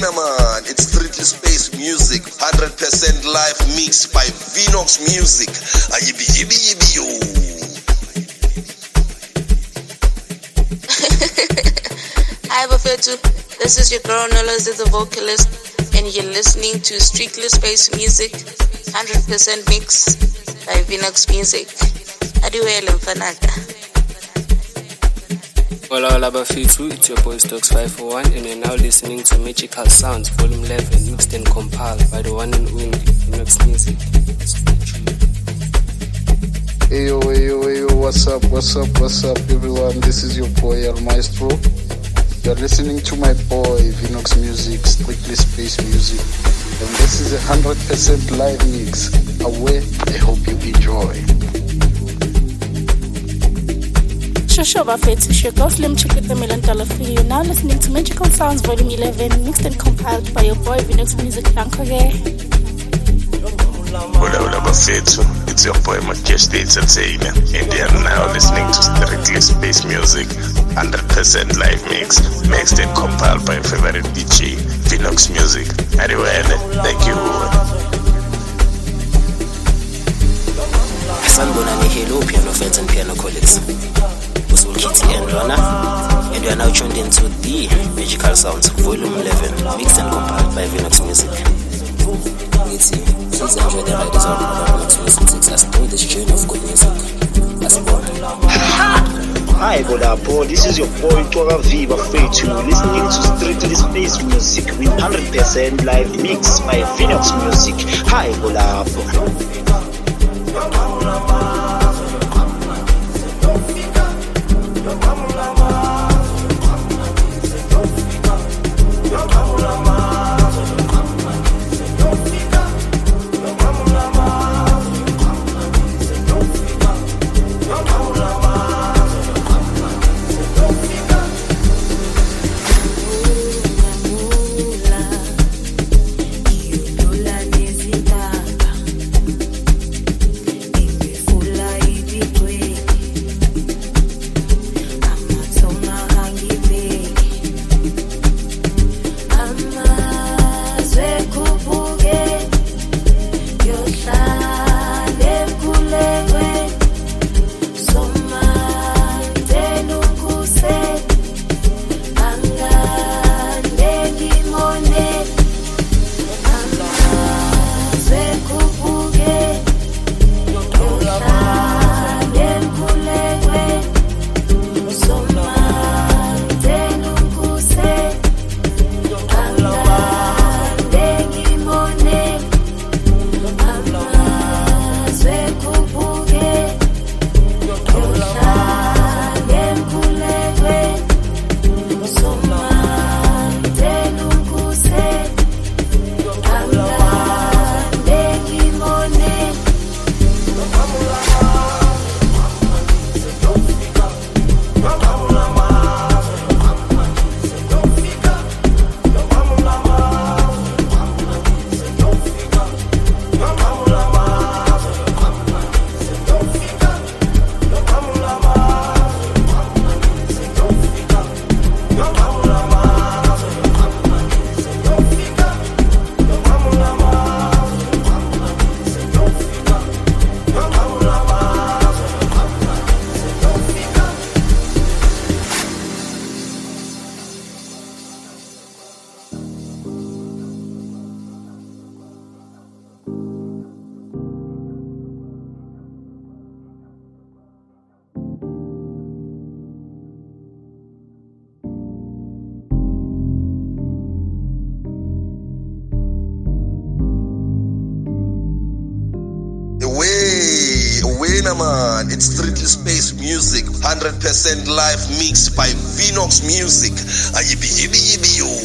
man, it's Strictly Space Music, 100% live mix by Vinox Music. Yibi yibi yibi yo. Hi Bafetu, this is your girl Nolas, the vocalist, and you're listening to Strictly Space Music, 100% mix by Vinox Music. Adiwele mfanaka. Hola Bafetu, it's your boy Stokes 541 and you're now listening to Magical Sounds Volume 11 mixed and compiled by the one and only Vinox Music. Hey yo, what's up everyone, this is your boy El Maestro. You're listening to my boy Vinox Music, Strictly Space Music, and this is 100% live mix. Away, I hope you enjoy. Shosho Bafetu, it's your girl Slim Chick with the $1 million for you. Now listening to Magical Sounds Volume 11 mixed and compiled by your boy Vinox Music. Hola Bafetu, it's your boy Makesh the Entertainer, and you are now listening to Strictly Space Music, 100% live mix, mixed and compiled by favorite DJ, Vinox Music. Anyway, thank you. Sanibona Hello Piano Fans and Piano Colleagues. Usul Kitty and Rana, and you are now tuned into the Magical Sounds Volume 11 mixed and compiled by Vinox Music. Please enjoy the ride as well. Vinox Music takes us through this journey of good music. Let's go. Hi Bolapo, this is your boy Tora Viva Bafetu, listening to Strictly Space Music with 100% live mix by Vinox Music. Hi Bolapo. Man, it's Strictly Space Music, 100% live mix by Vinox Music. Yibi yibi yibi yo.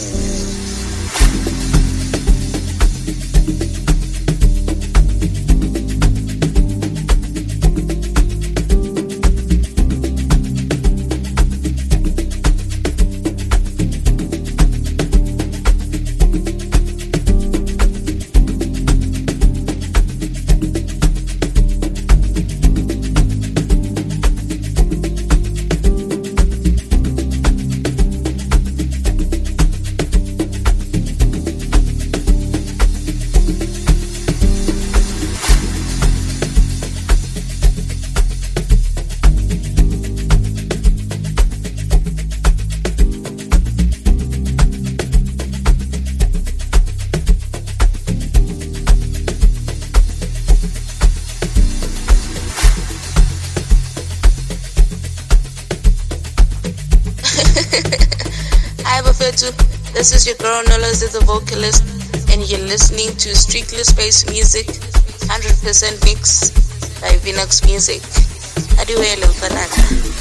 Hi Bafetu, this is your girl Nolas, the vocalist, and you're listening to Strictly Space Music, 100% mix by Vinox Music. Adiwele mfanana.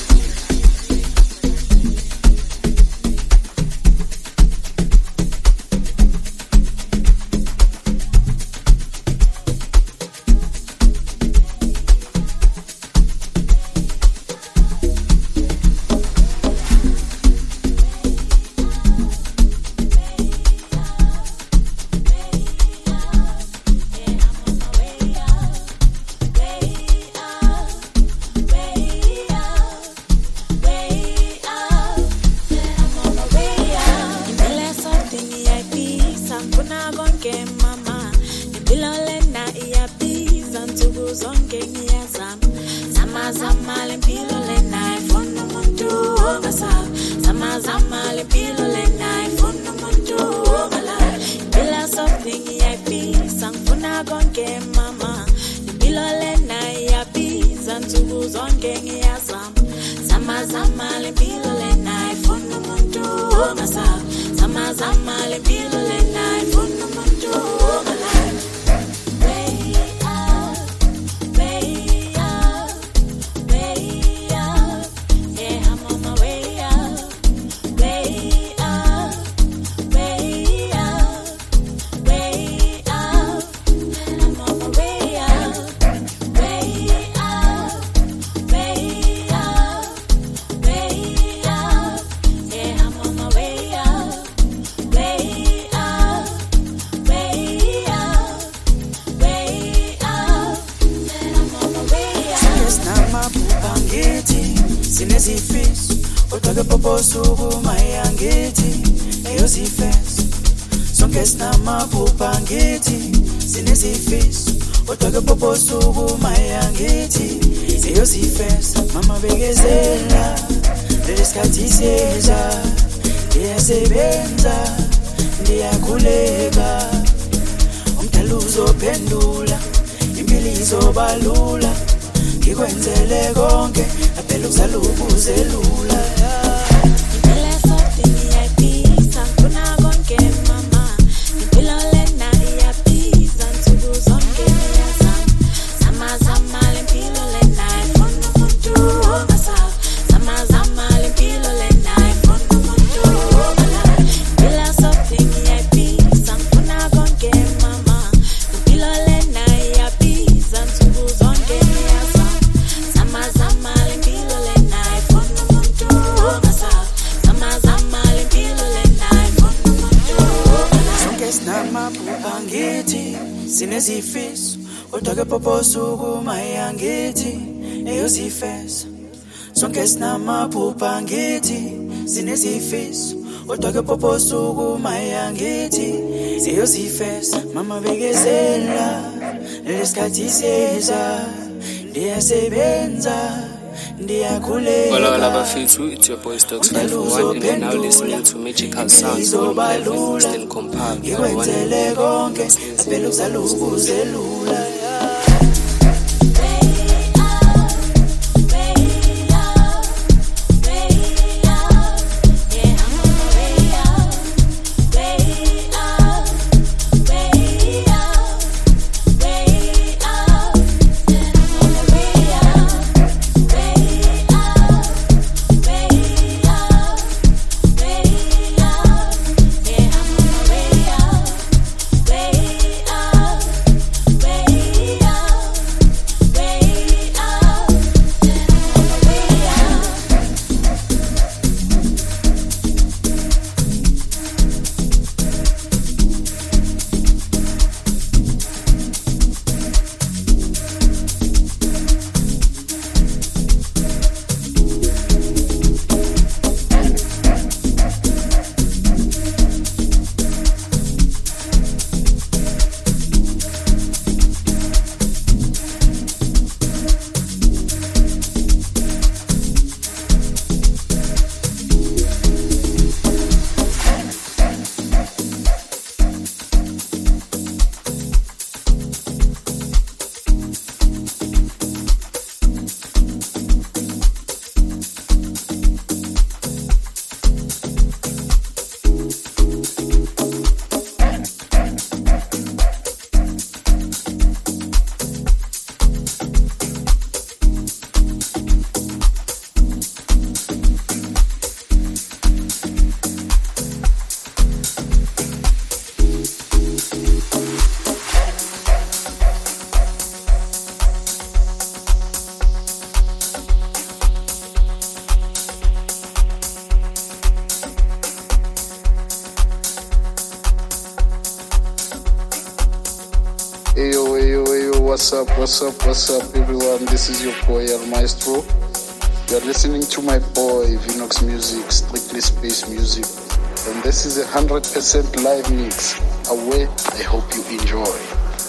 Poposuku mayangithi siyozifesa mama bekezela lesikhathi seza ndiyasebenza ndiyakhuleka. Hola bafethu, it's your boy Stocks 501 and you're now listening to Magical Sounds Volume 11 mixed and compiled by Ngikwenzele konke phela uzalukuzelula. Way what's up, everyone? This is your boy El Maestro. You're listening to my boy Vinox Music, Strictly Space Music, and this is 100% live mix. Away, I hope you enjoy.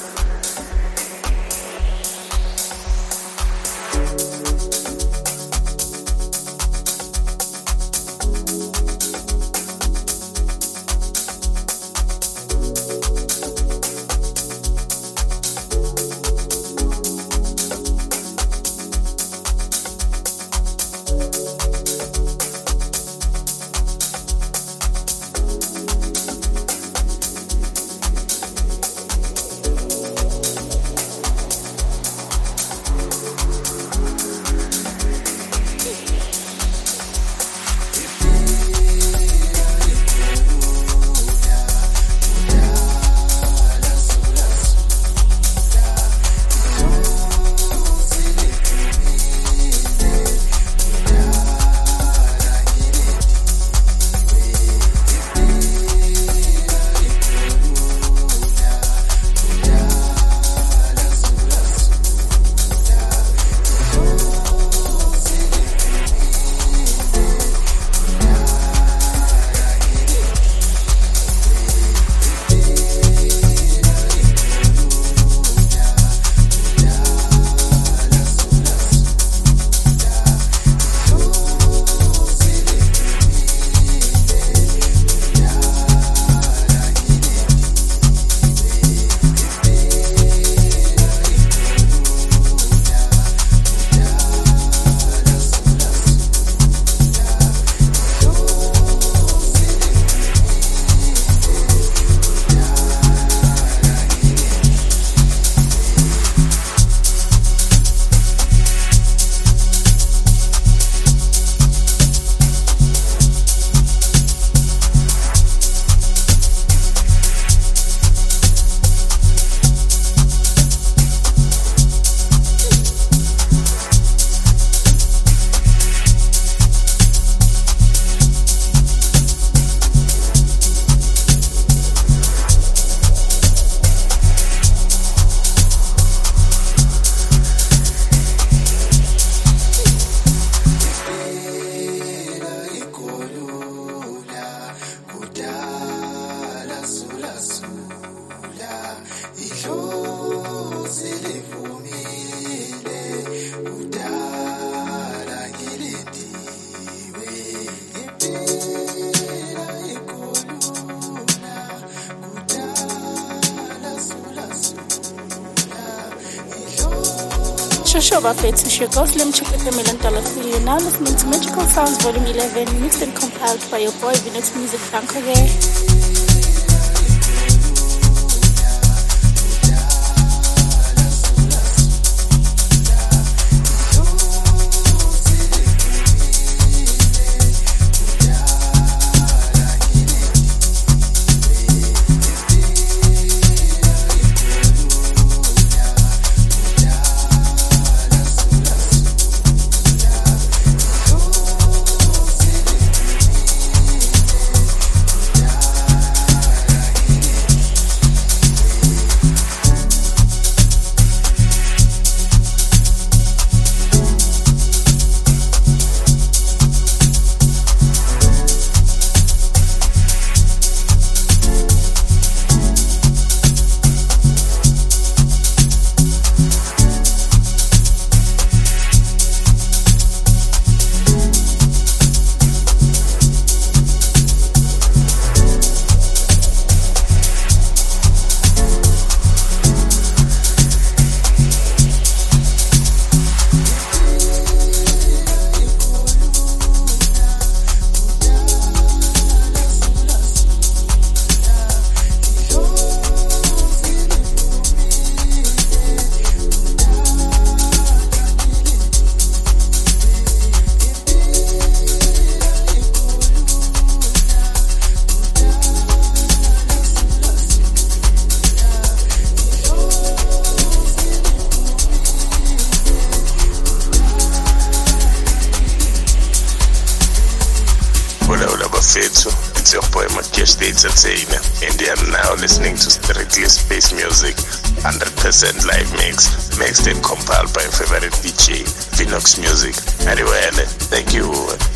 Shosho bafethu, it's your girl Slim Chick with the Million Dollar Fee. You're now listening to Magical Sounds Volume 11, mixed and compiled by your boy Vinox Music. Thank you. It's your boy Majesh Entertainer, and they are now listening to Strictly Space Music, 100% live mix, mixed and compiled by favorite DJ, Vinox Music. Anyway, thank you.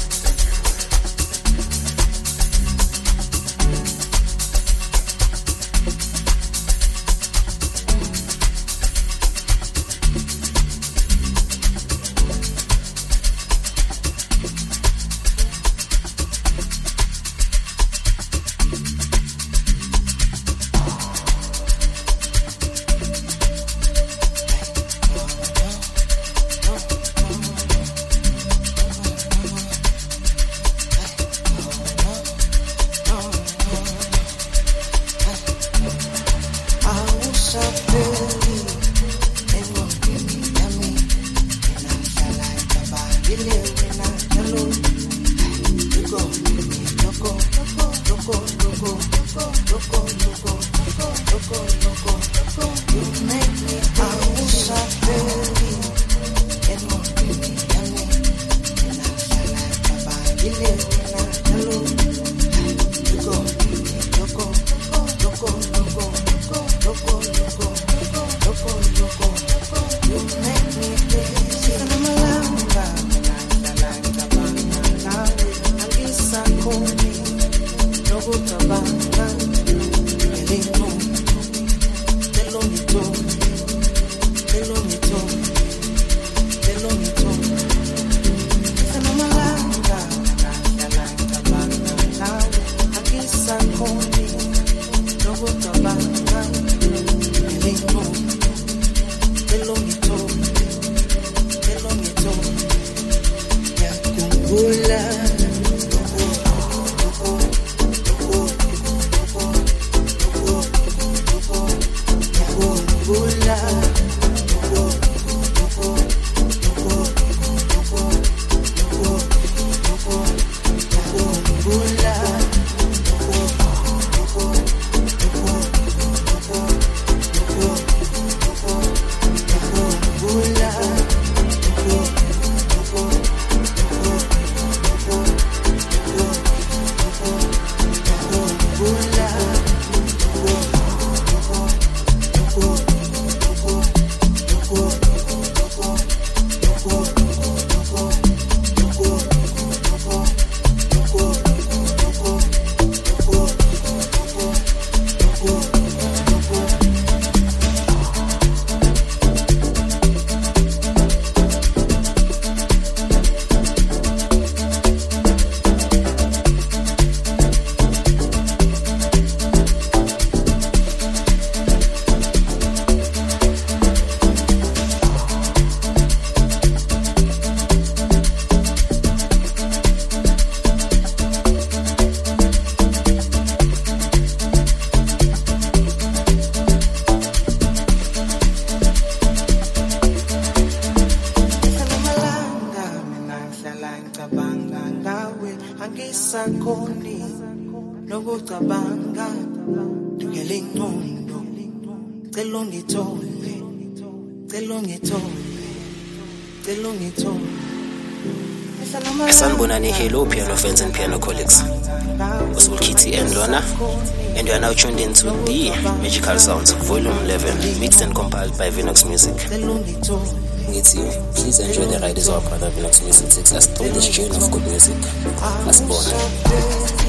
Sanibonani, hello piano fans and piano colleagues. Usul Kitty and Lona, and you are now tuned into the Magical Sounds Volume 11, mixed and compiled by Vinox Music. It's you. Please enjoy the ride as our brother Vinox Music takes us through this journey of good music. As born.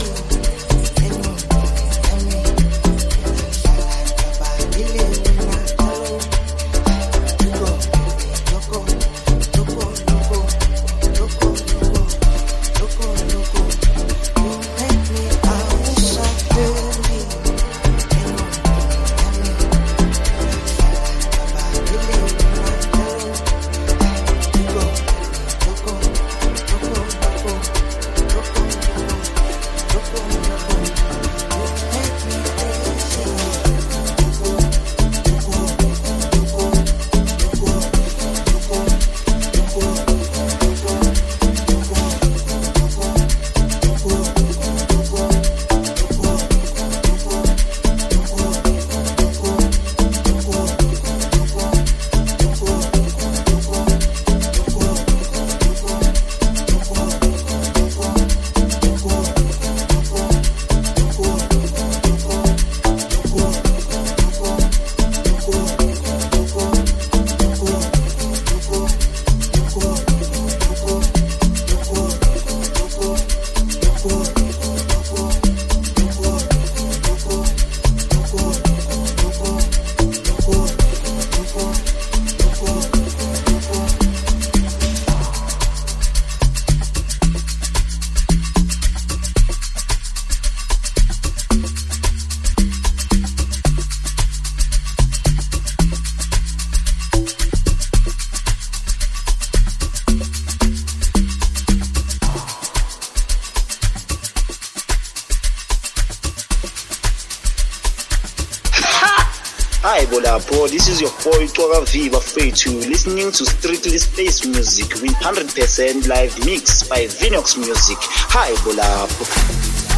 Hi Bolapo, this is your boy Twaka Viva Fethu, listening to Strictly Space Music with 100% live mix by Vinox Music. Hi Bolapo.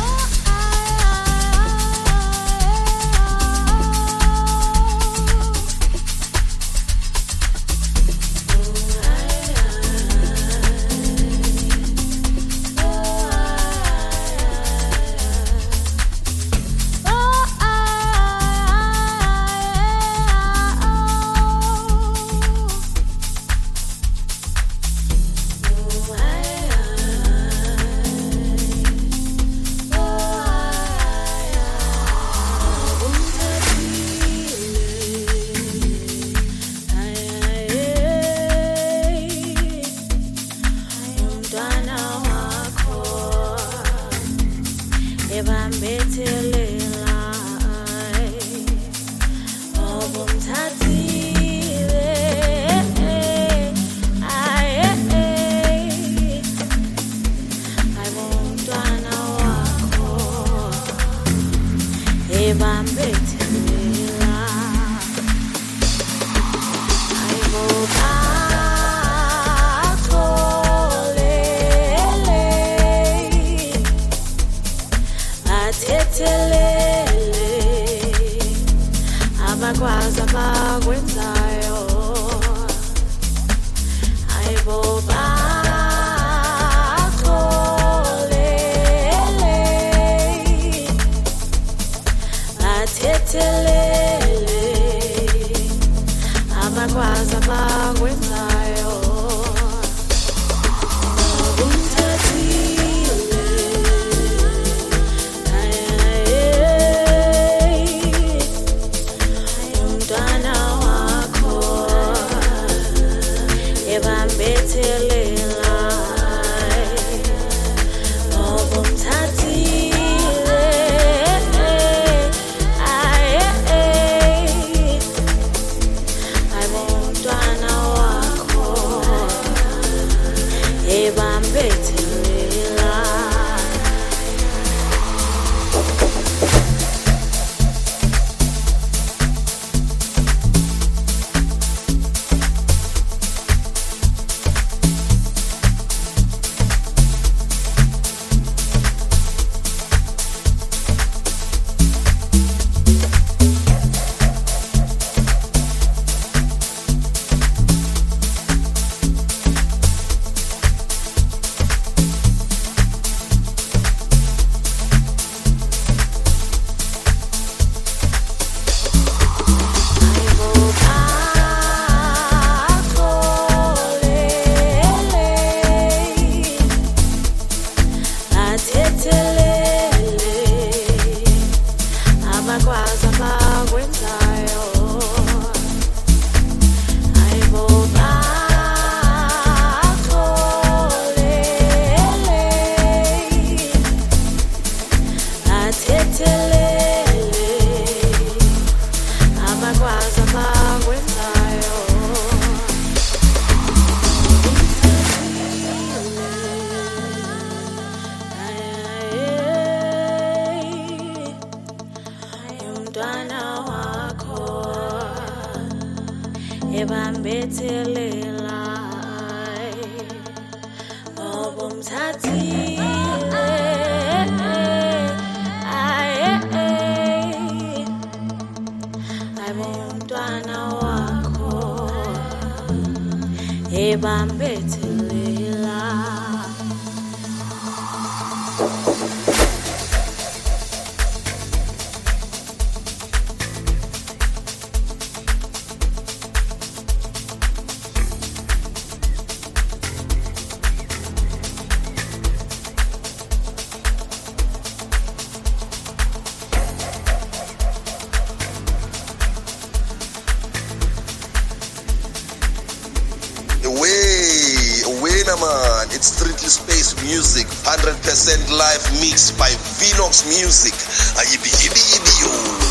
It's Strictly Space Music, 100% live mix by Vinox Music. Yibi yibi yibi yo.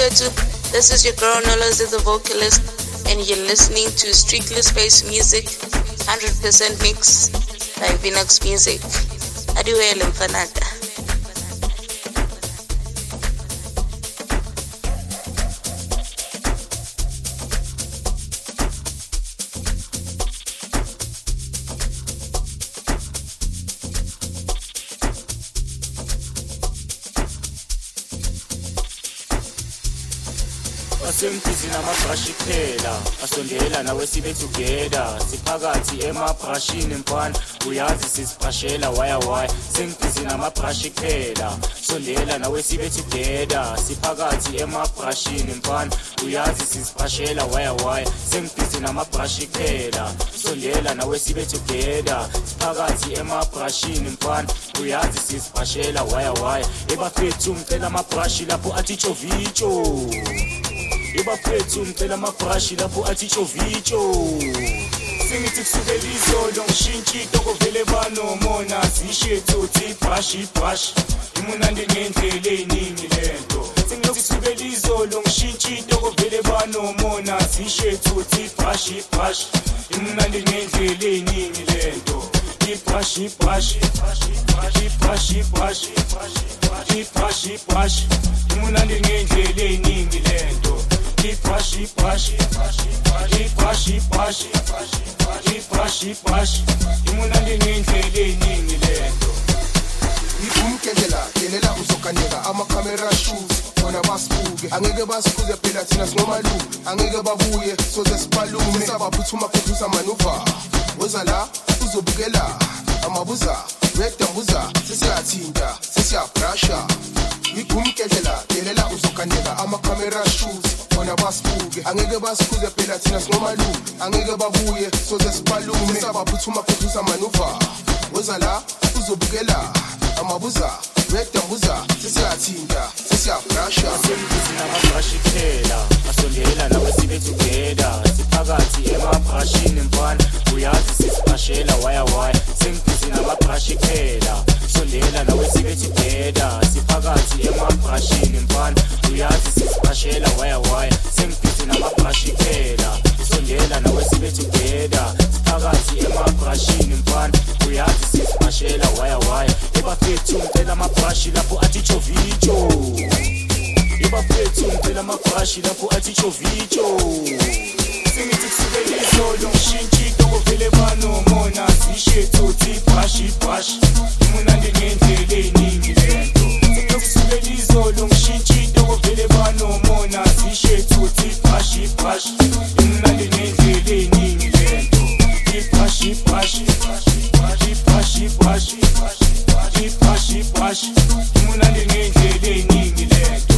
Bafetu. This is your girl Nolas, the vocalist, and you're listening to Strictly Space Music, 100% mix by Vinox Music. Adiwele mfanata. Asemfizi namabrashi phela asondela nawe sibe together siphakathi emabrashini mfana uyazi sisibrashela why semfizi namabrashi phela sondela nawe sibe together siphakathi emabrashini mfana uyazi sisibrashela why semfizi namabrashi phela sondela nawe sibe together siphakathi emabrashini mfana uyazi sisibrashela why ebafethu ngicela amabrashi lapho athi chovicho Ibaphethu ngicela amabrashi lapho athi chovicho Singithi kusukela izolo ngishintsha itoko vele banomona zishethu thi brush imunandi ngendlela eyiningi lento Singithi kusukela izolo ngishintsha itoko vele banomona zishethu thi brush imunandi ngendlela eyiningi lento brush imunandi ngendlela eyiningi lento Brush, imunandi ngendlela eyiningi lento Ikumkendela, kelela uzokaneka ama-camera shoes Bona basibuke, angeke basikhuze phela thina singomalu Angeke babuye, soze sipalume Sabaphuthuma khuthusa manuva Woza la, uzobukela Amabuza, redambuza Sesiyathinta, sesiyabrasha Ikumkendela, kelela uzokaneka ama-camera shoes Bona basibuke, angeke basikhuze phela thina singomalu Angeke babuye, soze sipalume Sabaphuthuma khuthusa manuva Woza la, uzobukela Amabuza, redambuza Sesiyathinta, sesiyabrasha Asemfizi namabrashi phela asondela nawe sibe together siphakathi emabrashini mfana uyazi sisibrashela why Semfizi namabrashi phela sondela nawe sibe together siphakathi emabrashini mfana uyazi sisibrashela why Semfizi namabrashi phela sondela nawe sibe together siphakathi emabrashini mfana uyazi sisibrashela why ebafethu ngicela amabrashi lapho athi chovicho Ibaphethu ngicela amabrashi lapho athi chovicho Singithi kusukela izolo ngishintsha itoko vele banomona zishethu thi brush imunandi ngendlela eyiningi lento Singithi kusukela izolo ngishintsha itoko vele banomona zishethu thi brush imunandi ngendlela eyiningi lento brush imunandi ngendlela eyiningi lento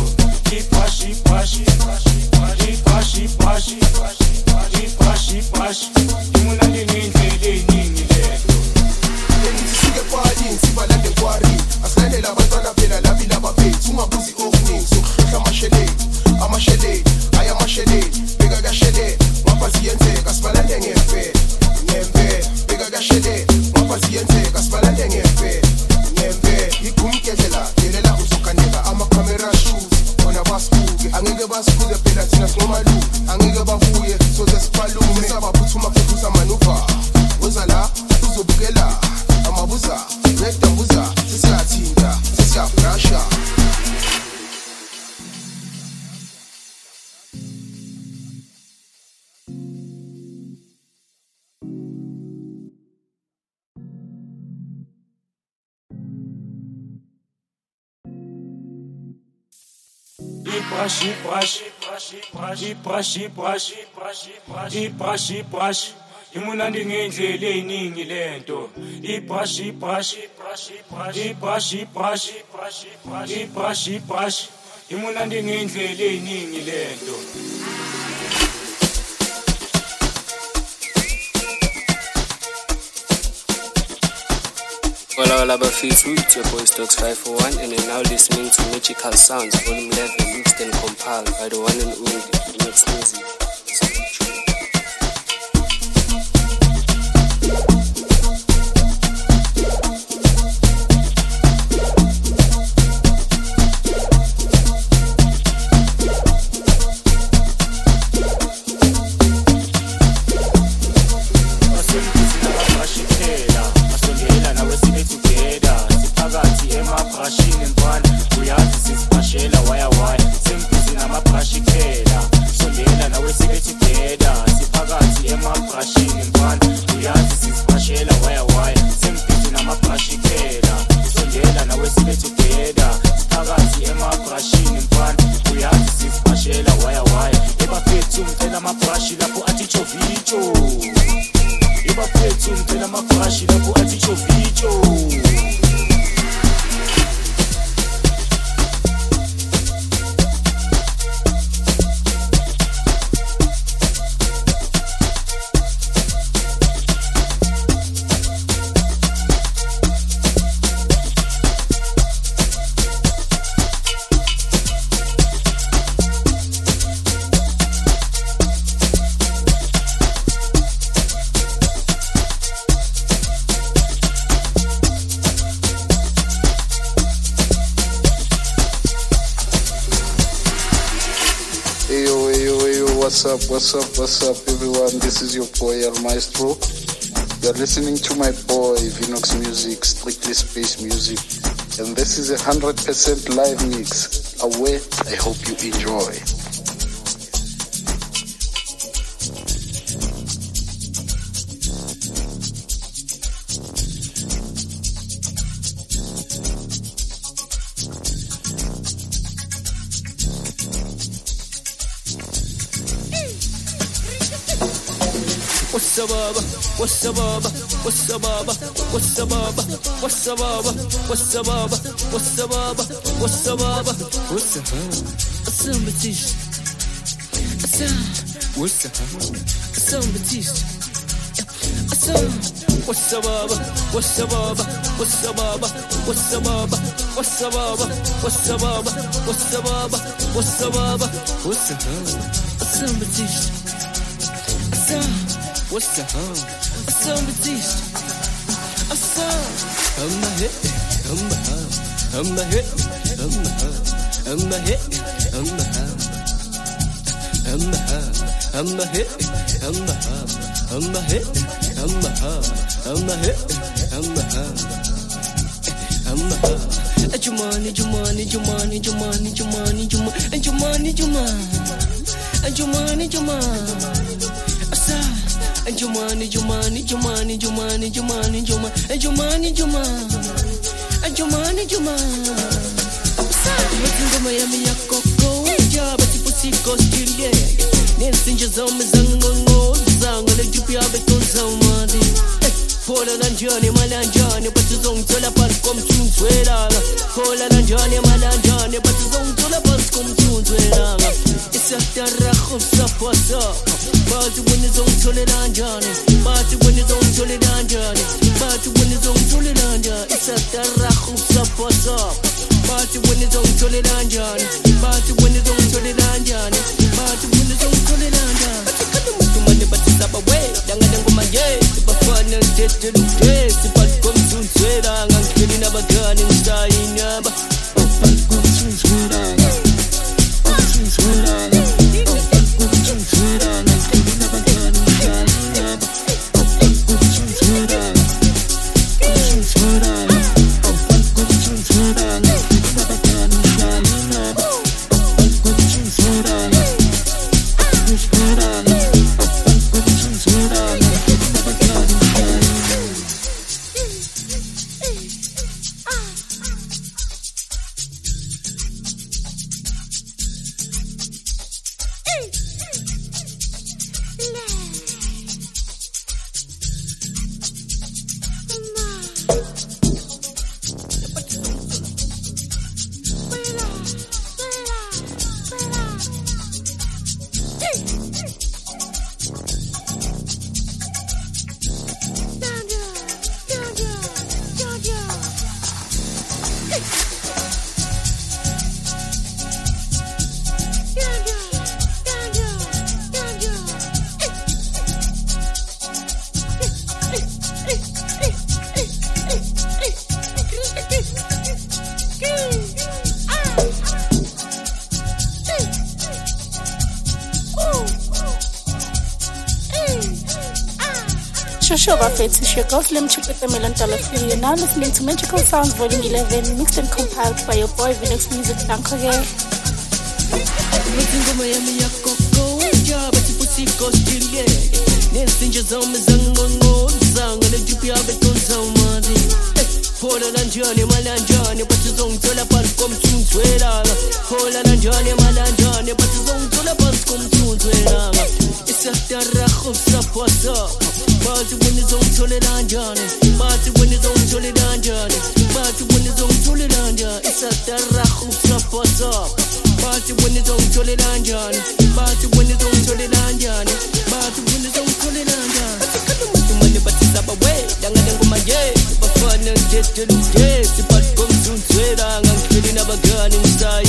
imunandi ngendlela eyiningi lento Sike kwalini, sibalande kwari Asilandela abantwana phela labi labaphethu Ungabuzi okuningi, sokuhlohla amasheleni Aya amasheleni, beka kasheleni Ngapha ziyenzeka, sibalande ngempe Beka kasheleni, ngapha ziyenzeka, sibalande ngempe Ikumkendlela, kelela uzokaneka ama-camera shoes Bona basibuke, angeke basikhuze phela thina singomalu Angeke babuye, soze sipalume Sabaphuthuma khuthusa manuva Woza la, uzobukela Amabuza, redambuza Sesiyathinta, sesiyabrasha Brush imunandi ngendlela eyiningi lento imunandi ngendlela eyiningi lento Hola Bafetu, it's your boy Stokes 541 and you're now listening to Magical Sounds Volume 11 mixed and compiled by the one and only Vinox Music. emabrashini mfana uyazi sisibashela waya sengibhizi namabrashi kuphela sondela nawe sibe together siphakathi emabrashini mfana uyazi sisibashela waya sengibhizi namabrashi kuphela sondela nawe sibe together siphakathi emabrashini mfana uyazi sisibashela waya ebafethu ngicela amabrashi lapho athi chovicho ebafethu ngicela amabrashi lapho athi chovicho. What's up, everyone? This is your boy El Maestro. You're listening to my boy Vinox Music, Strictly Space Music, and this is 100% live mix. Away, I hope you enjoy. What's the hum? A song Batista. A song. I'm a hit. I'm a hum. I'm a hit. I'm a hum. I'm a hit. I'm a hum. I'm a hum. I'm a hit. I'm a hum. I'm a hit. I'm a hum. I'm a hit. I'm a hum. I'm a hum. Jumani, Jumani, Jumani, Jumani, Jumani, Jumani, Jumani, Jumani, Jumani, Jumani. And Jumani, Jumani, Jumani, Jumani, Jumani, Jumani, and Jumani, Jumani, and Jumani, Jumani. What's in Miami, a cocoa, job at the pussy costume, yeah. Nancy Jazam is on Zang, like to be a bit on somebody. Pola and Johnny, Malan Johnny, but the song to the bus come to Swella. Pola and Johnny, Malan Johnny, but the song to the bus come to Swella. It's a terrace of support. But when it's on solid and Johnny, but when it's on solid and Johnny, but when it's on solid and Johnny, it's a terrace of support. But when it's on solid and Johnny, but when it's on solid and Johnny, but when it's on solid and Johnny, but it's up away, Dango Maye, but fun and dead to the face, but come soon, swear, I'm killing a gun and dying up. Oh, but come soon, swear, Shosho Bafethu, it's your girl Slim Chick with the Million Dollar Fee. You're now listening to Magical Sounds Volume 11, mixed and compiled by your boy Vinox Music. Danko here. Hola Lanjani, Malanjani, but you don't tell about come to Twitter. Hola Lanjani, Malanjani, but you don't tell about come to Twitter. It's a terraco support up. But when it's on Toledanjani, but when it's on Toledanjani, but when it's on Toledanjani, it's a terraco support up. But when it's on Toledanjani, but when it's on Toledanjani, but when it's on Toledanjani. But it's up away, young and my gay. Get to the gate, but come to swear I'm killing up a gun inside.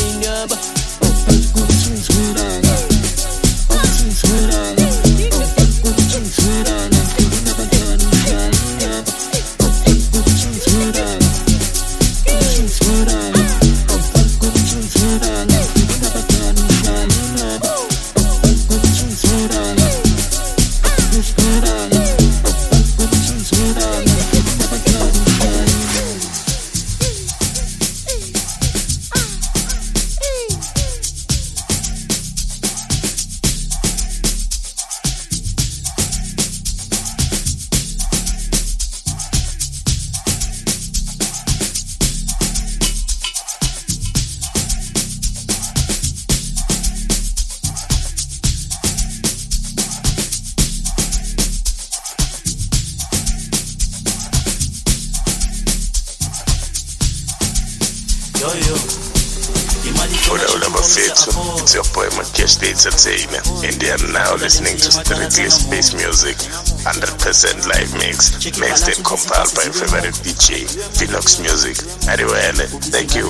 It's your boy Makeshte Entertainer, and they are now listening to Strictly Space Music, 100% live mix, mixed and compiled by favorite DJ, Vinox Music. Anyway, thank you.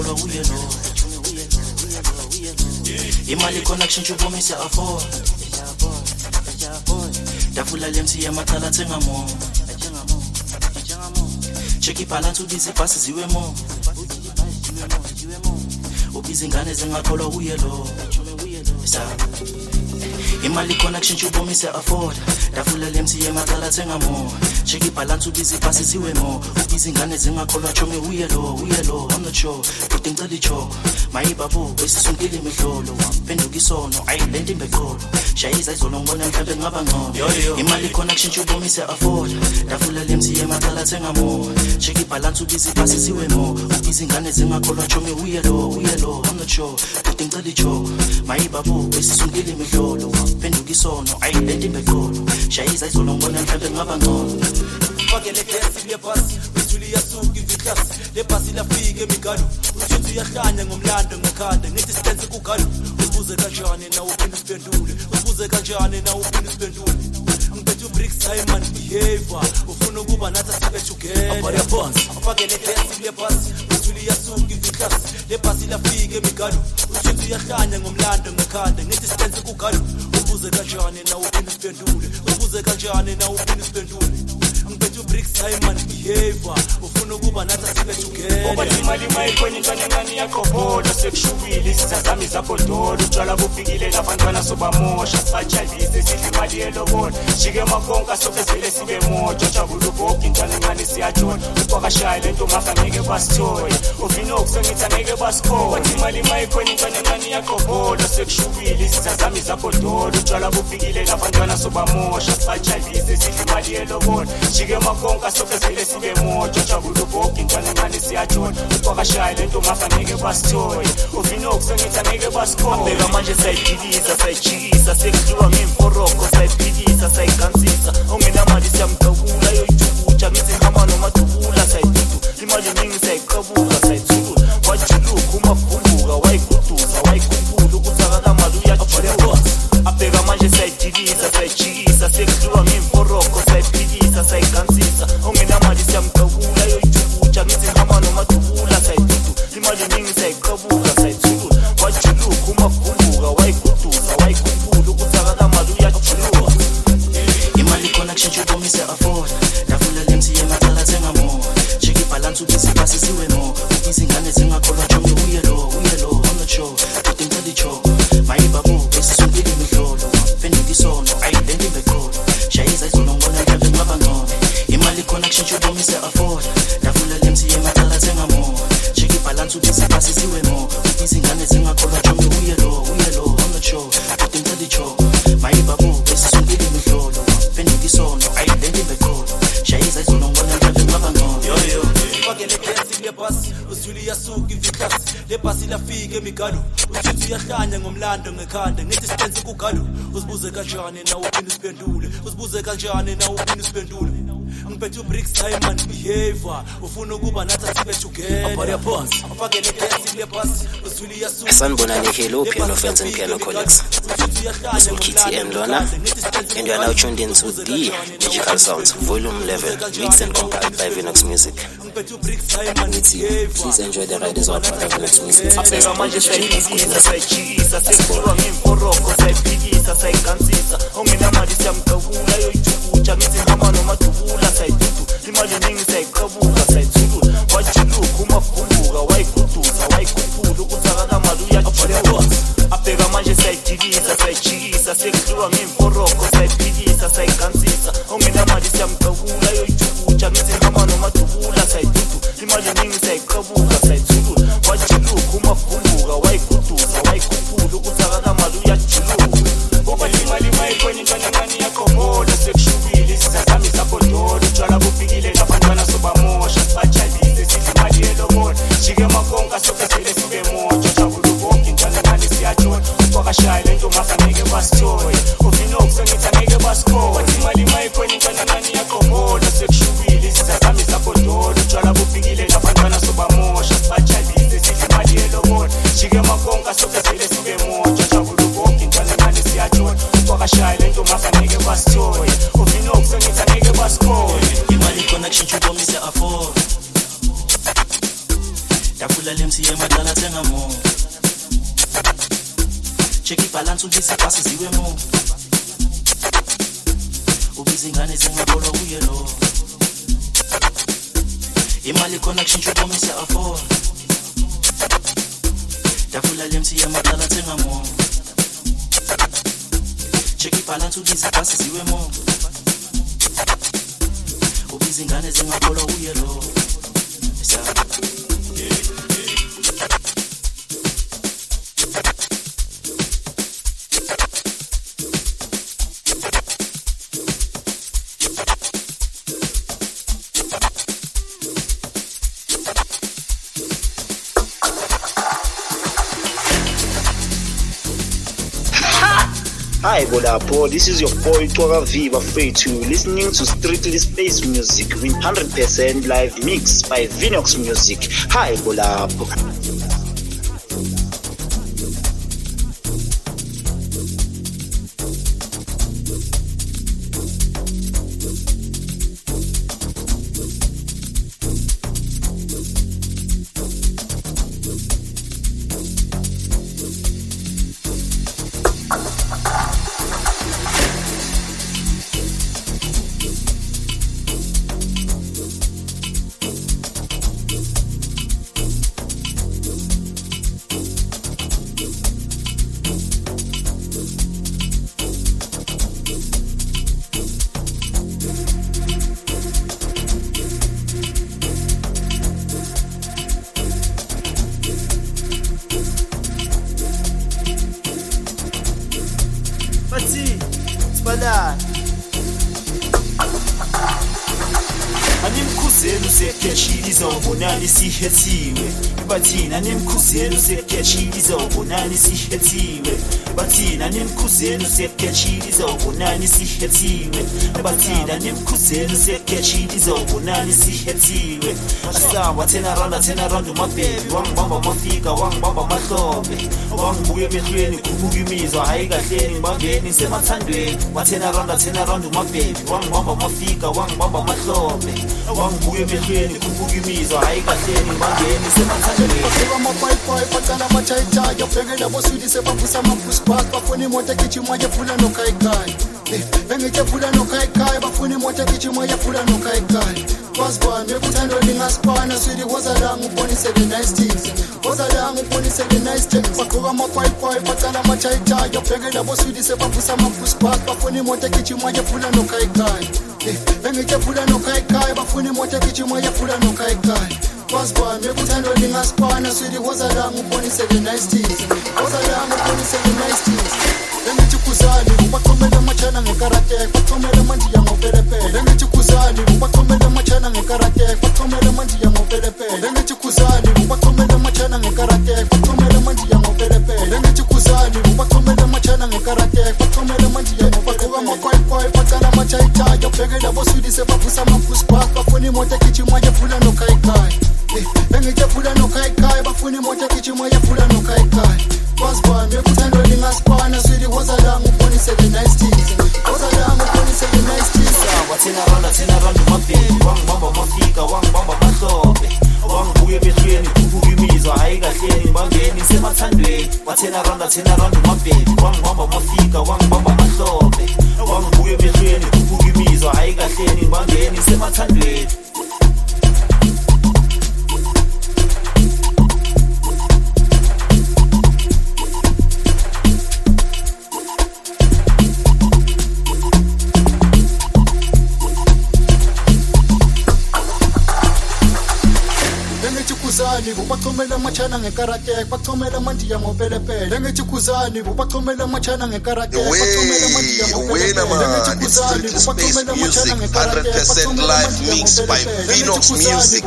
Imali connection chupo me se afford. Dafula lemsi ya matala tenga mo. Cheki palantu busy passes iwe mo. Ubizingane zingakholwa uye lo. Imali connection chupo me se afford. Dafula lemsi ya matala tenga mo. Cheki palantu busy passes iwe mo. Ubizingane zingakholwa chome uye lo. I'm not sure. Putting the cho. Mayibabu besisungile imihlolo. Penduka isono ayilento imbekolo. Shayiza izolongona mhlambe ngaba ngcono. Imali connection chupo me se afford. Dafula lemsi ya matala tenga mo. Cheki palantu busy passes iwe mo. Ubizingane zingakholwa chome uye lo. I'm not sure. Putting the cho. Mayibabu besisungile imihlolo. Penduka isono ayilento imbekolo. Shayiza izolongona mhlambe ngaba ngcono. Fakele klasi le pasi, wethuli yasuka iviklasi, le pasi lafika emigalo. Uthi uyahlanya ngomlando ngekhanda, ngithi sidenze kugalo. Ubuze kanjani na uphinde usiphendule, ubuze kanjani na uphinde usiphendule. Ngiphethe bricks time man behavior, ufuna ukuba nathi sibe together. Abaya bonds, fakele klasi le pasi, wethuli yasuka iviklasi, le pasi lafika emigalo. Uthi uyahlanya ngomlando ngekhanda, ngithi sidenze kugalo. Ubuze kanjani na uphinde usiphendule, ubuze kanjani na uphinde usiphendule. Ngiphethe bricks time man behavior, ufuna ukuba nathi sibe together. Obathi imali mayikwenye intwana encane yakhobola sekushubile isizazami zakho dolo utshwala bufikile labantwana sobamosha sajalise sidle imali yelobola jike emakonka sokezele sibe mojo jabula ubhoga intwana encane siyajona ukwakashaya lento mafa ngeke basithoye uVinox sengithi angeke basikhoye. Obathi imali mayikwenye intwana encane yakhobola sekushubile isizazami zakho dolo utshwala bufikile labantwana sobamosha sajalise sidle imali yelobola jike emakonka sokezele sibe mojo jabula ubhoga intwana encane siyajona ukwakashaya lento mafa ngeke basithoye uVinox sengithi angeke basikhoye. Abeka manje sayijikisa sekudliwa ngemforoko sayiphikisa sayikansisa ongenamali siyamdabula yoyijukutsha ngithi ngihamba nomadubula sayidudu imali eningi sayiqabuka sayithulula wajuluka umabhumbuka wayiguduza wayikhumbula ukuthi akakamali uyajuluka. Abeka manje sayijikisa sekudliwa ngemforoko sayiphikisa sayikansisa ongenamali siyamdabula yoyijukutsha ngithi ngihamba nomadubula sayidudu imali eningi sayiqabuka sayithulula wajuluka umabhumbuka wayiguduza wayikhumbula ukuthi akakamali uyajuluka. Imali connection chupo me se afford. Dafula lemsi ya matala tenga mo. Cheki palantu busy passes iwe mo. balance ubisi basi ziwe mo izingane zingakholwa jome uye lo I'm not sure kodwa ngicela icho mayibabu besisukile imihlolo phendula isono ayilende bekholo shayiza izolongona njalo ngaba ngcono yo fakele dance le basi usuli yasuka ivikas le basi lafika emigalo uthi uyahlanya ngomlando ngekhanda ngithi sipenze kugalo usibuze kanjani na uphinde usiphendule usibuze kanjani na uphinde usiphendule ngiphethe ubricks time and behavior ufuna ukuba nathi sibe together abaya phansi afakele dance le basi usuli yasuka sanibonani hello piano fans and piano colleagues Kitty and Lona and you are now tuned into the Magical Sounds Volume 11 mixed and compiled by Vinox Music. Please enjoy the ride as well by Vinox Music. Apega manje sayijikisa sekudliwa ngimforoko sayiphikisa sayikansisa ongenamali siyamqabula yoyijukutsha ngithi ngihamba nomadubula sayidudu imali eningi sayiqabuka sayithulula wajuluka umavumbuka wayiguduza wayikhuphula ukuthi akakamali uyajuluka ubathi imali mayikhona inkanyankani yaqomola sekushubile isizazami zabhodolo utshwala bufikile labantwana sobamosha sibajalise sidla imali yelobola jike makonka sokesele sibe moja jabulu bonke inkanyankani siyatshona wakashaya lento masa ngeke basithoye uvinox ngithi ngeke basikhoye wathi imali mayikhona inkanyankani yaqomola sekushubile isizazami zabhodolo utshwala bufikile labantwana sobamosha sibajalise sidla imali yelobola jike makonka sokesele sibe moja jabulu bonke inkanyankani siyatshona wakashaya lento masa ngeke basithoye uvinox ngithi ngeke basikhoye imali connection chubomise afford dafula lemsi yemadala thenga mo check ibalance ubisi basi ziwe mo ubizingane zingakholwa uye lo imali connection chubomise afford dafula lemsi yemadala thenga mo check ibalance ubisi basi ziwe mo ubizingane zingakholwa uye lo Hi, Bolapo. This is your boy Twaka Viva Fatu, listening to Strictly Space Music with 100% live mix by Vinox Music. Hi, Bolapo. Animkhuzelo seketshiliza ubonani sihethiwe bathina nimkhuzelo seketshiliza ubonani sihethiwe bathina nimkhuzelo seketshiliza ubonani sihethiwe bathina nimkhuzelo seketshiliza ubonani sihethiwe asaba tena round my baby wangibamba mafika wangibamba mahlombe wangibuye emehlweni kubuka imizwa hayi kahleni ngibangeni semathandweni wathena round my baby wangibamba mafika wangibamba mahlombe wangibuye emehlweni kubuka imizwa hayi kahleni ngibangeni semathandweni bafika amapayipayi bacala amatshayitshayi obhekela boswidi sebavusa amapushpak bafuna imoto egijima yephula nokhayikayi bengithephula nokhayikayi bafuna imoto egijima yephula nokhayikayi kwazi bani bekuthando lingasipana swidi wozalanga ubonisele nice things wozalanga ubonisele nice things bagqoka amapayipayi bacala amatshayitshayi obhekela boswidi sebavusa amapushpak bafuna imoto egijima yephula nokhayikayi bengithephula nokhayikayi bafuna imoto egijima yephula nokhayikayi kwazi bani ekuthando lingasipana swidi woza langa ubonisele nice things woza langa ubonisele nice things lengithi kuzani ubaqhomela amachana ngekarate baqhomela mandiya ngopelepele lengithi kuzani ubaqhomela amachana ngekarate baqhomela mandiya ngopelepele lengithi kuzani ubaqhomela amachana ngekarate baqhomela mandiya ngopelepele lengithi kuzani ubaqhomela amachana ngekarate baqhomela mandiya ngopelepele amakwayikwayi bacala amachayitshaya ubhekela boswidi sebavusa amapuspas bafuna imoto egijima yevula nokhayikhayi engithi evula nokhayikhayi bafuna imoto egijima yevula nokhayikhayi kwazi bani ekuthando lingasipana swidi woza langa ubonisele nice things woza langa ubonisele nice things wathina randa umabheli wangibamba amafika wangibamba amahlobe wangibuye emehlweni kubuka imizwa hayi kahleni ngibangeni semathandweni wathina randa umabheli wangibamba amafika wangibamba amahlobe wangibuye emehlweni kubuka imizwa hayi kahleni ngibangeni semathandweni ubaqhomela amachana ngekarate baqhomela mandiya ngopelepele lengithi kuzani ubaqhomela amachana ngekarate baqhomela mandiya ngopelepele It's Strictly Space Music 100% live mixed by Vinox Music.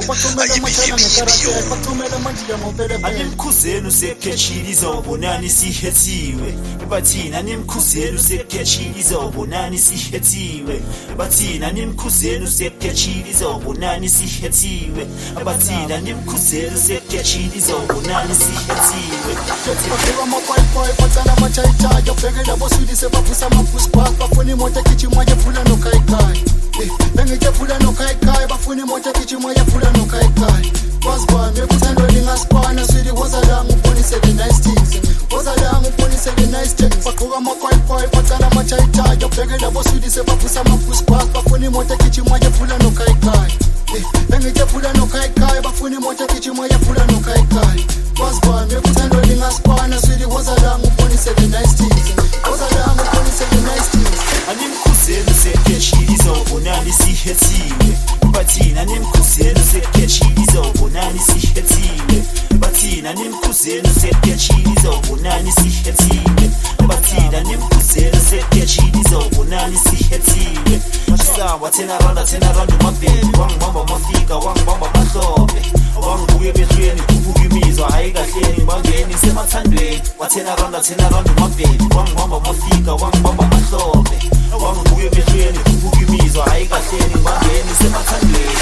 Animkhuzeni usekhetshile izawubonani sihethiwe bathina animkhuzeni usekhetshile izawubonani sihethiwe bathina animkhuzeni usekhetshile izawubonani sihethiwe bathina animkhuzeni usekhetshile izawubonani sihethiwe bafika amakwayikwayi bacala amachayitshaya ubhekela boswidi sebavusa amapuspas bafuna imoto egijima yevula nokhayikhayi engithi evula nokhayikhayi bafuna imoto egijima yevula nokhayikhayi kwazi bani ekuthando lingasipana swidi woza langa ubonisele nice things woza langa ubonisele nice things baqhuka amakwayikwayi bacala amachayitshaya ubhekela boswidi sebavusa amapuspas bafuna imoto egijima yevula nokhayikhayi engithi evula nokhayikhayi bafuna imoto egijima yevula nokhayikhayi kwazi bani ekuthando lingasipana swidi woza langa ubonisele nice things woza langa ubonisele nice things animkhuzeni usekhetshile izawubonani sihethiwe bathina animkhuzeni usekhetshile izawubonani sihethiwe bathina animkhuzeni usekhetshile izawubonani sihethiwe bathina animkhuzeni usekhetshile izawubonani sihethiwe wathina randa umabheli wangibamba amafika wangibamba amahlobe wangibuye emehlweni kubuka imizwa hayi kahleni ngibangeni semathandweni wathina randa umabheli wangibamba amafika wangibamba amahlobe wangibuye emehlweni kubuka imizwa hayi kahleni ngibangeni semathandweni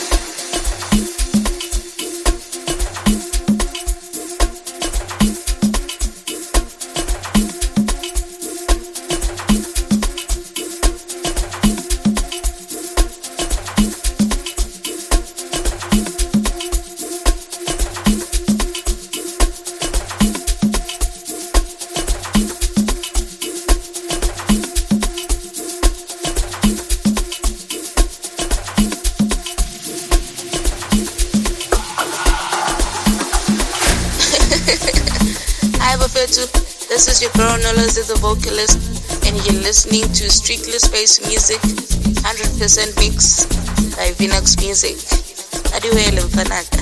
This is your girl Nolas, the vocalist, and you're listening to Strictly Space Music 100% mix by Vinox Music. Adiwele mfanaka.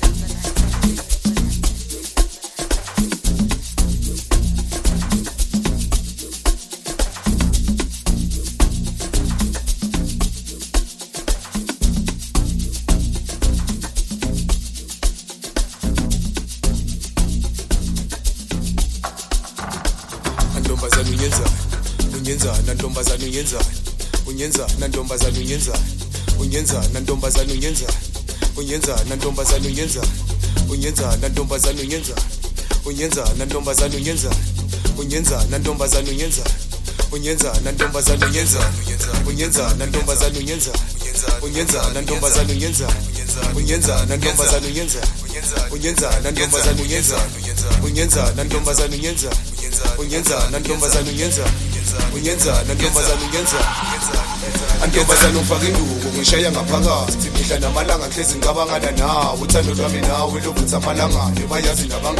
unyenza nantombazana antombazana ufaka induku ngishaya ngaphakathi mihla namalanga nhlezi ngicabangana nawe uthando lwami nawe lokuthi amalangane bayazi nabangani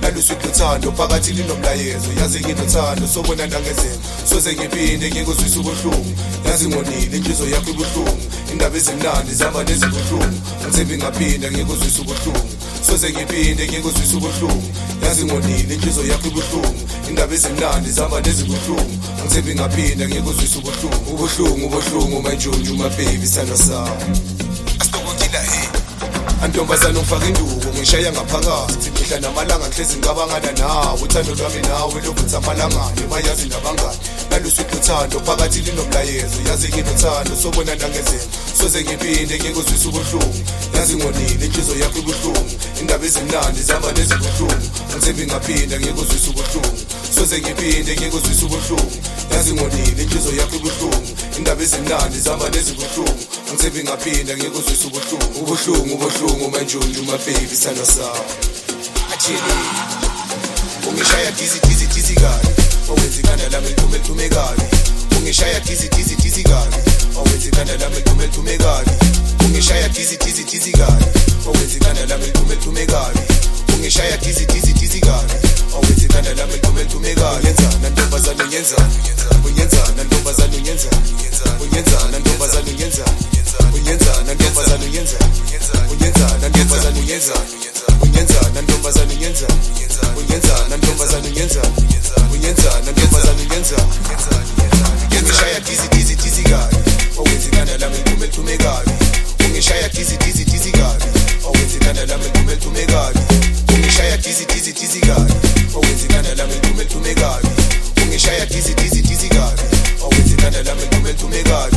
naluswitha uthando phakathi linomlayezo yazi nginothando sobona nangezelo soze ngiphinde ngikuzwisa ubuhlungu yazi ngonile inhliziyo yakho ibuhlungu indaba ezimnandi zihamba nezibuhlungu ngithembi ngaphinda ngikuzwisa ubuhlungu soze ngiphinde ngikuzwisa ubuhlungu yazi ngonile inhliziyo yakho ibuhlungu indaba ezimnandi zihamba nezibuhlungu ngithembi ngaphinda ngikuzwisa ubuhlungu manjunju mababy sandwa sawo asitokukila he antombazana ungifaka induku ngishaya ngaphakathi mihla namalanga ngihlezi ngicabangana nawe uthando lwami nawe lokuthi amalangane bayazi nabangani naluswitha uthando phakathi linomlayezo yazi nginothando sobona nangezelo soze ngiphinde ngikuzwisa ubuhlungu yazi ngonile inhliziyo yakho ibuhlungu indaba ezimnandi zihamba nezibuhlungu ngithembi ngaphinda ngikuzwisa ubuhlungu soze ngiphinde ngikuzwisa ubuhlungu yazi ngonile inhliziyo yakho ibuhlungu indaba ezimnandi zihamba nezibuhlungu ngithembi ngaphinda ngikuzwisa ubuhlungu manjunju mababy sandwa sawo achili ungishaya dizi kabi owenza ikhanda lami litume kabi ungishaya dizi kabi owenza ikhanda lami litume kabi ungishaya dizi kabi owenza ikhanda lami litume kabi ungishaya dizi kabi owenza ikhanda lami litume kabi yenzana ntombazana unyenzana ntombazana unyenzana ntombazana unyenzana ntombazana unyenzana ntombazana unyenzana ntombazana unyenzana ntombazana unyenzana ntombazana ungishaya dizi kabi owenza ikhanda lami litume kabi ungishaya dizi kabi owenza ikhanda lami litume kabi ungishaya dizi kabi owenza ikhanda lami litume kabi ungishaya dizi kabi owenza ikhanda lami litume kabi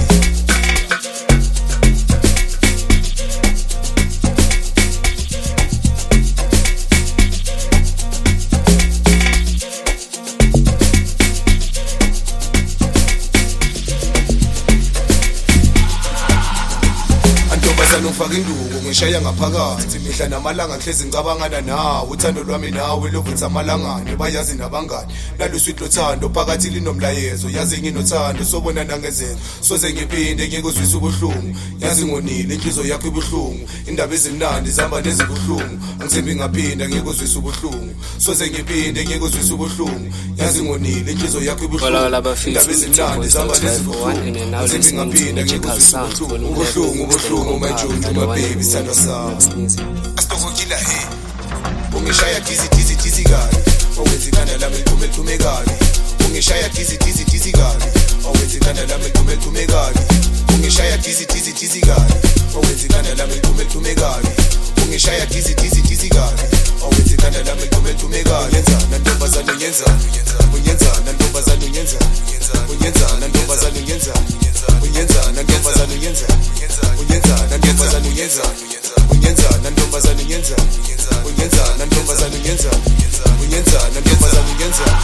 ungifaka induku ngishaya ngaphakathi mihla namalanga ngihlezi ngicabangana nawe uthando lwami nawe lokuthi amalangane bayazi nabangani naluswitha uthando phakathi linomlayezo yazi nginothando sobona nangezelo soze ngiphinde ngikuzwisa ubuhlungu yazi ngonile inhliziyo yakho ibuhlungu indaba ezimnandi zihamba nezibuhlungu ngithembi ngaphinda ngikuzwisa ubuhlungu soze ngiphinde ngikuzwisa ubuhlungu yazi ngonile inhliziyo yakho ibuhlungu indaba ezimnandi zihamba nezibuhlungu ngithembi ngaphinda ngikuzwisa ubuhlungu manjunju mababy sandwa sawo asitokukila he ungishaya dizi kabi owenza ikhanda lami litume kabi ungishaya dizi kabi owenza ikhanda lami litume kabi ungishaya dizi kabi owenza ikhanda lami litume kabi ungishaya dizi kabi owenza ikhanda lami litume kabi yenzana ntombazana unyenzana ntombazana unyenzana ntombazana unyenzana ntombazana unyenzana ntombazana unyenzana ntombazana unyenzana ntombazana unyenzana ntombazana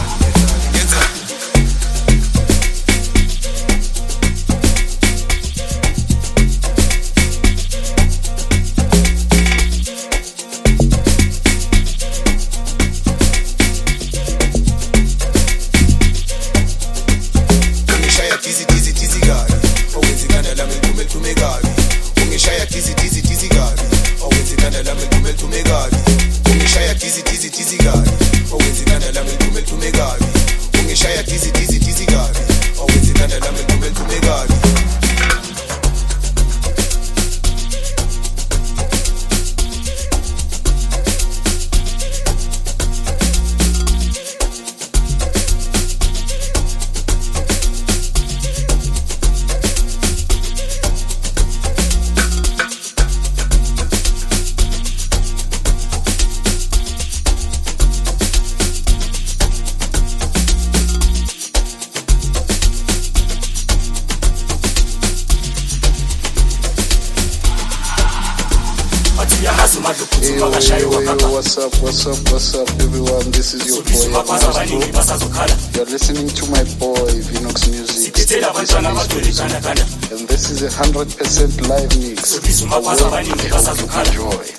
What's up, everyone? This is your boy, Maestro. You're listening to my boy, Vinox Music. And this is 100% live mix. Enjoy.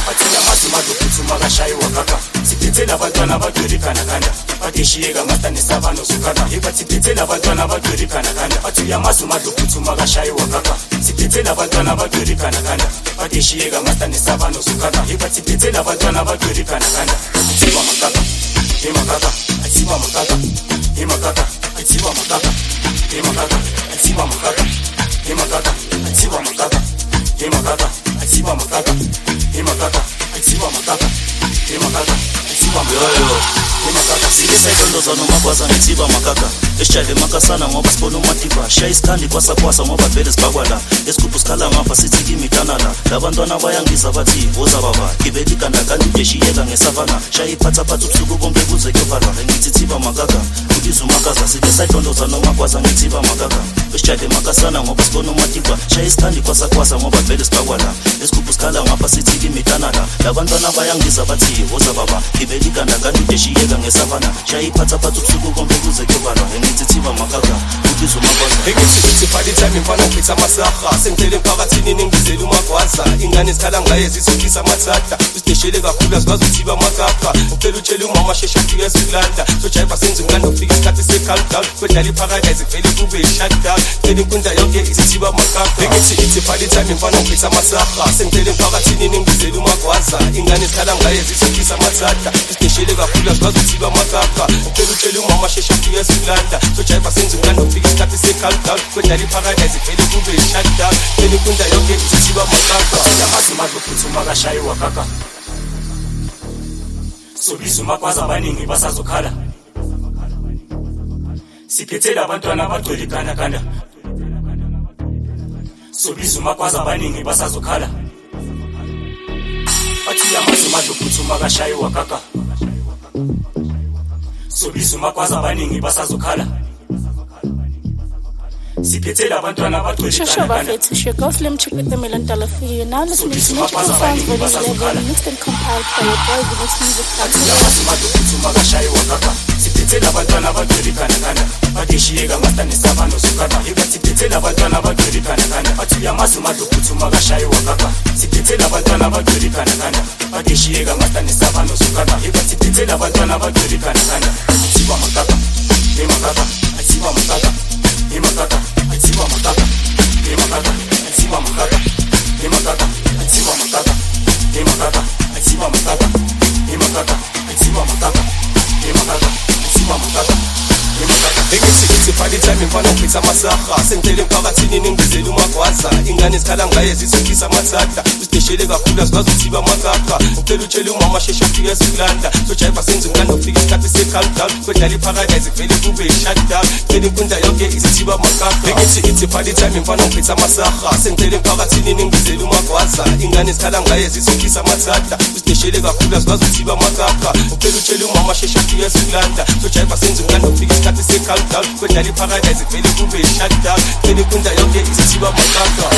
bathi yamazi phuthuma kashayiwa kaka siphethe labantwana abadwerikana kanda badeshiyeka matanisabano sukaka bathi phethe labantwana abadwerikana kanda bathi yamazi phuthuma kashayiwa kaka siphethe labantwana abadwerikana kanda badeshiyeka matanisabano sukaka bathi phethe labantwana abadwerikana kanda tsiba makaka emakaka tsiba makaka emakaka tsiba makaka emakaka tsiba makaka emakaka tsiba makaka emakaka tsiba makaka emakaka tsiba makaka emakaka tsiba makaka sikisayidondozana umagwaza ngethiba makaka esijayele makasana ngoba sibona umatiba shaya isikhandi kwasakwasa ngoba vele sibhakwa la esigubhu sikhala ngapha sithi kimitana la labantwana bayangiza bathi boza baba gibela iganda kanti udeshiyeka ngesavana shaya iphathaphatha ubusuku bonke kuze kuyovalwa ngithi thiba makaka ubiza umakaza sikisayidondozana umagwaza ngethiba makaka esijayele makasana ngoba sibona umatiba shaya isikhandi kwasakwasa ngoba vele sibhakwa la esigubhu sikhala ngapha sithi kimitana la labantwana bayangiza bathi boza baba gibela iganda kanti udeshiyeka ngesavana shaya iphathaphatha ubusuku bonke kuze kuyovalwa ngithi thiba makaka ubiza umakaza ngithi party time mfana ngiphethe amasaha sengicela emphakathini ningizele umagwaza ingane zikhala ngaye zisukhisa amathata usideshele kakhulu asikwazi ukuthiba amakaka ngicela utshele umama shesha ufike esikulanda sojayiva senze umlando ufika isikhathi se-countdown kwedlala iparadise vele kube i-shutdown cela inkundla yonke isithiba amakaka ngithi party time mfana ngiphethe amasaha sengicela emphakathini ningizele umagwaza ingane zikhala ngaye zisukhisa amathata usideshele kakhulu asikwazi ukuthiba amakaka ngicela utshele umama shesha ufike esikulanda sojayiva senze umlando ufika isikhathi se-countdown kwedlala iparadise vele kube i-shutdown cela inkundla yonke isithiba amakaka yamazi phuthuma kashayiwa kaka sobiza umagwaza abaningi basazokhala siphethe labantwana abagcwele kanda sobiza umagwaza abaningi basazokhala bathi yamazi phuthuma kashayiwa kaka sobiza umagwaza abaningi basazokhala siphethe labantwana abagcwele kanda Shosho go slim chick with the million dollar fee now listening to Magical Sounds volume 11 mixed and compiled by your boy Vinox Music. phuthuma kashayiwa kaka siphethe labantwana abagcwele kanda badeshiyeka matanisabano sukaka bathi phethe labantwana abagcwele kanda bathi yamazi phuthuma kashayiwa kaka siphethe labantwana abagcwele kanda badeshiyeka matanisabano sukaka bathi phethe labantwana abagcwele kanda tsiba makaka emakaka tsiba makaka emakaka tsiba makaka emakaka tsiba makaka emakaka tsiba makaka emakaka tsiba makaka emakaka tsiba makaka emakaka tsiba makaka ngithi party time mfana ngiphethe amasaha sengicela emphakathini ningizele umagwaza ingane zikhala ngaye zisukhisa amathata usideshele kakhulu asikwazi ukuthiba amakaka ngicela utshele umama shesha ufike esikulanda sojayiva senze umlando ufika isikhathi se-countdown kwedlala iparadise vele kube i-shutdown cela inkundla yonke isithiba amakaka ngithi party time mfana ngiphethe amasaha sengicela emphakathini ningizele umagwaza ingane zikhala ngaye zisukhisa amathata usideshele kakhulu asikwazi ukuthiba amakaka ngicela utshele umama shesha ufike esikulanda sojayiva senze umlando ufika isikhathi se-countdown kwedlala iparadise vele kube i-shutdown cela inkundla yonke isithiba amakaka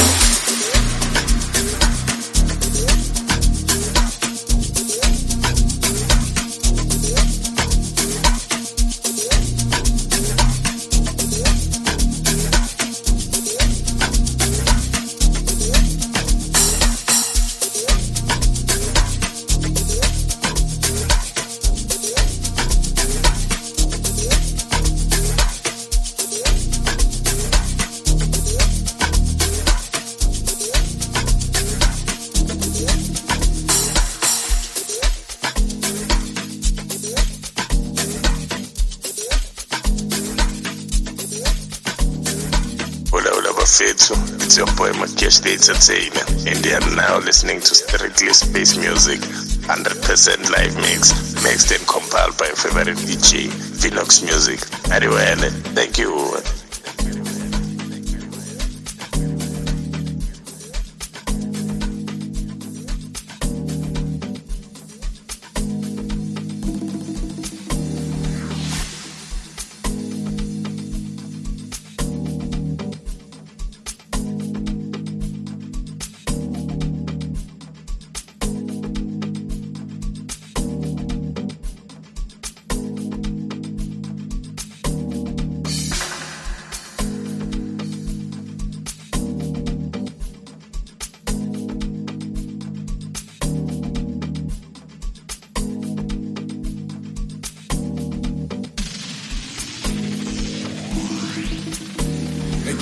It's your boy Majesty Entertainer, and they are now listening to Strictly Space Music, 100% live mix, mixed and compiled by your favorite DJ, Vinox Music. Anyway, thank you.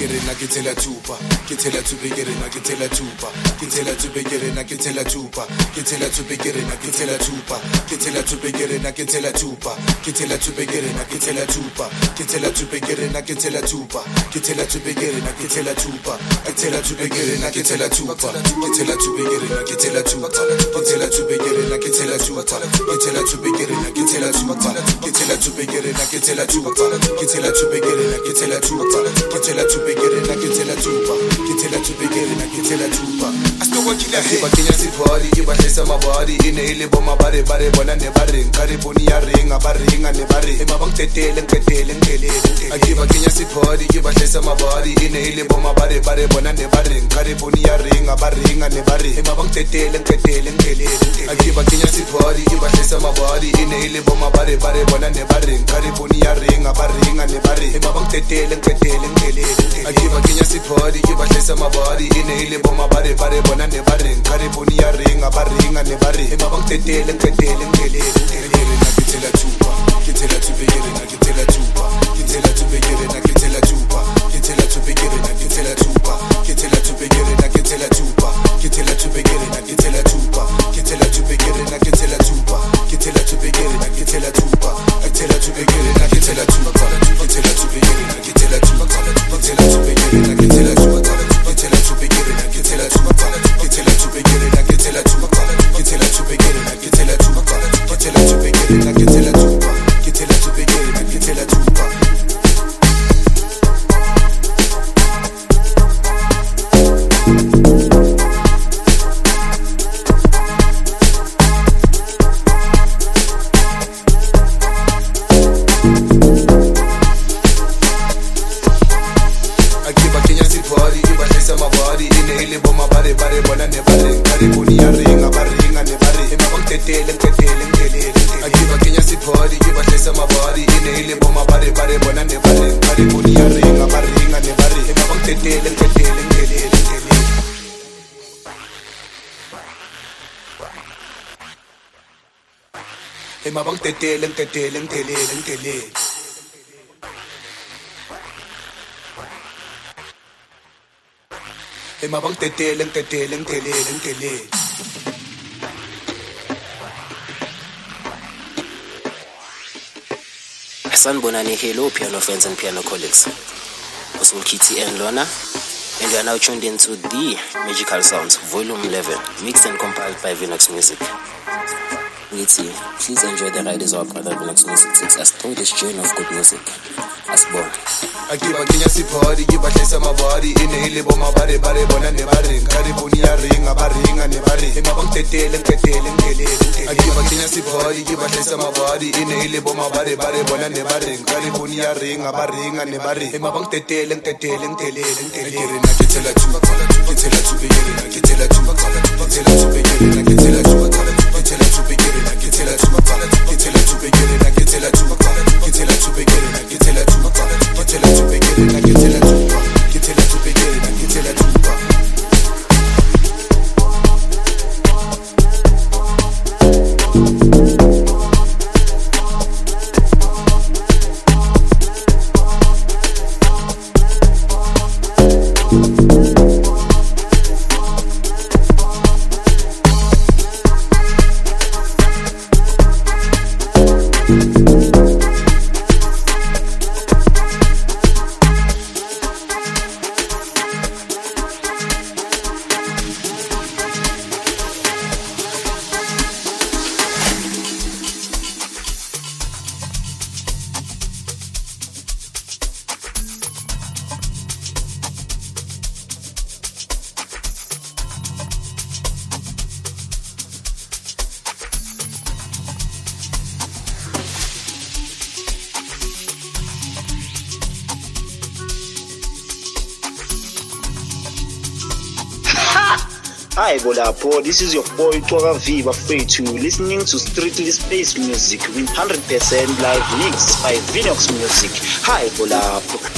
na kitela tupa kitela tubegere na kitela tupa kitela tubegere na kitela tupa kitela tubegere na kitela tupa kitela tubegere na kitela tupa kitela tubegere na kitela tupa kitela tubegere na kitela tupa kitela tubegere na kitela tupa kitela tubegere na kitela tupa kitela tubegere na kitela tupa kitela tubegere na kitela tupa kitela tubegere na kitela tupa kitela tubegere na kitela tupa kitela tubegere na kitela tupa kitela tubegere na kitela tupa kitela tubegere na kitela tupa astowa kila he bakenya sipori ibahlesa mabari inele boma bare bare bona ne bare kariboni ya ringa baringa ne bare emabangtetele ntetele ntelele akiba kenya sipori ibahlesa mabari inele boma bare bare bona ne bare kariboni ya ringa baringa ne bare emabangtetele ntetele ntelele akiba kenya sipori ibahlesa mabari inele boma bare bare bona ne bare kariboni ya ringa baringa ne bare emabangtetele ntetele ntelele akiba kenya sipori ibahlesa mabari inele boma bare bare bona ne bare kariboni ya ringa baringa ne bare emabangtetele ntetele ntelele na kitela tupa kitela tubegere na kitela tupa kitela tubegere na kitela tupa kitela tubegere na kitela tupa kitela tubegere na kitela tupa kitela tubegere na kitela tupa kitela tubegere na kitela tupa kitela tubegere na kitela tupa kitela tubegere na kitela tupa kitela tubegere na kitela tupa kitela tubegere na kitela tupa kitela tubegere na kitela tupa kitela tubegere na kitela tupa kitela tubegere na kitela tupa kitela tubegere na kitela tupa kitela tubegere na kitela tupa akiba kenya sipori ibahlesa mabari inele boma bare bare bona ne bare kariboni ya ringa baringa ne bare emabangtetele ntetele ntelele akiba kenya sipori ibahlesa mabari inele boma bare bare bona ne bare kariboni ya ringa baringa ne bare emabangtetele ntetele ntelele emabangtetele ntetele ntelele ntelele emabangtetele ntetele ntelele ntelele Sanibonani, hello piano friends and piano colleagues. Usul Kitty and Lona, and we are now tuned into the Magical Sounds Volume 11, mixed and compiled by Vinox Music. Nitty, please enjoy the ride as our brother Vinox Music takes us through this journey of good music. As born. akiba kenya sipori ibahlesa mabari inele boma bare bare bona ne bare kariboni ya ringa baringa ne bare emabangtetele ntetele ntelele akiba kenya sipori ibahlesa mabari inele boma bare bare bona ne bare kariboni ya ringa baringa ne bare emabangtetele ntetele ntelele ntelele na kitela tupa kitela tubegere na kitela tupa kitela tubegere na kitela tupa kitela tubegere na kitela tupa kitela tubegere na kitela tupa kitela tubegere na kitela tupa kitela tubegere na kitela tupa kitela tubegere na kitela tupa Hi, Bolapo. This is your boy Tora Viva Fatu, listening to Strictly Space Music with 100% live mix by Vinox Music. Hi, Bolapo.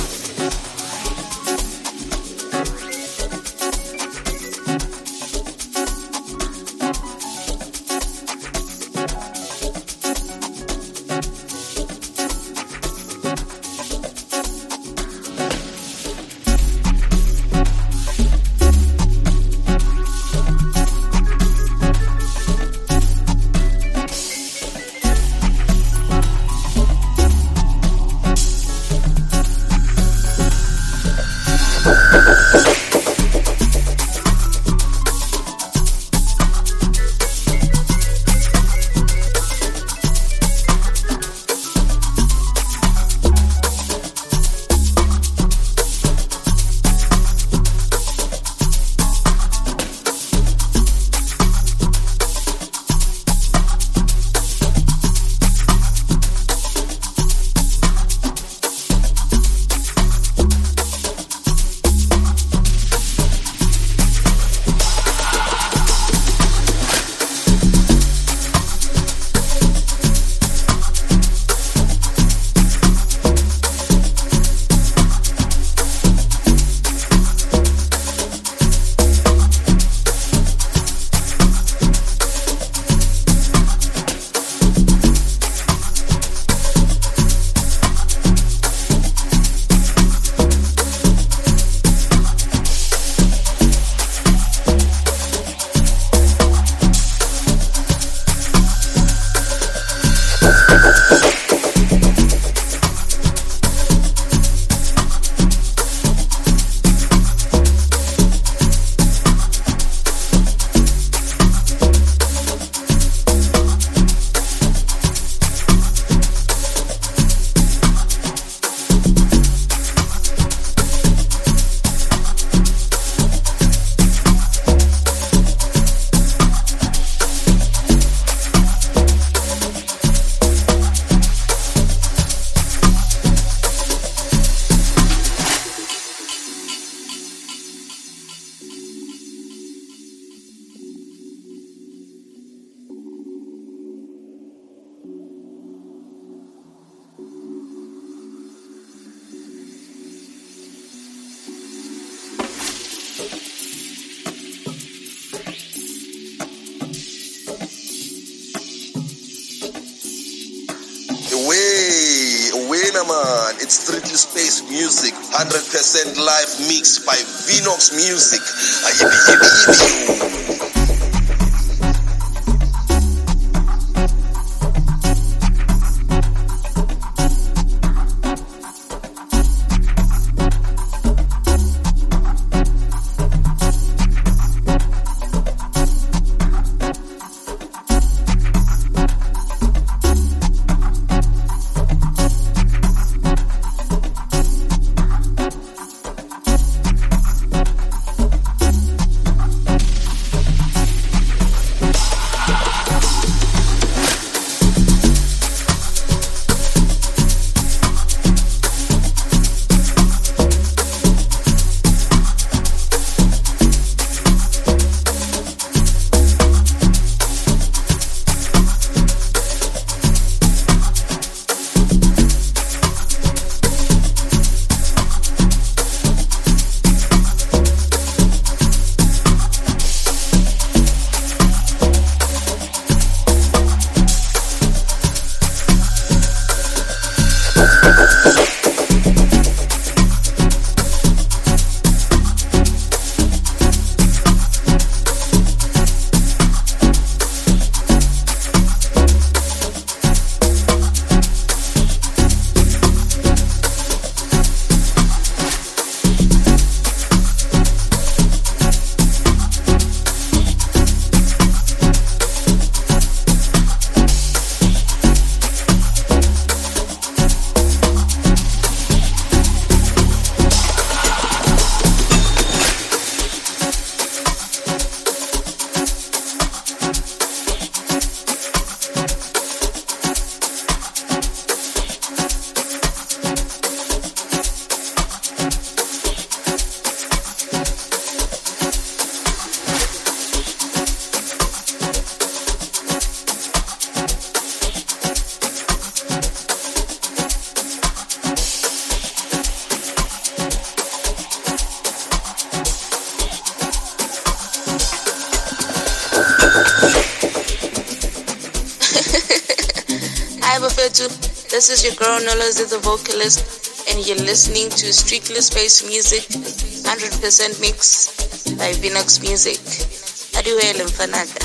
Yeah, man, it's Strictly Space Music, 100% live mixed by Vinox Music. This is your girl Nolas, the vocalist, and you're listening to Strictly Space Music, 100% mix by Vinox Music. Adiwele mfanaka.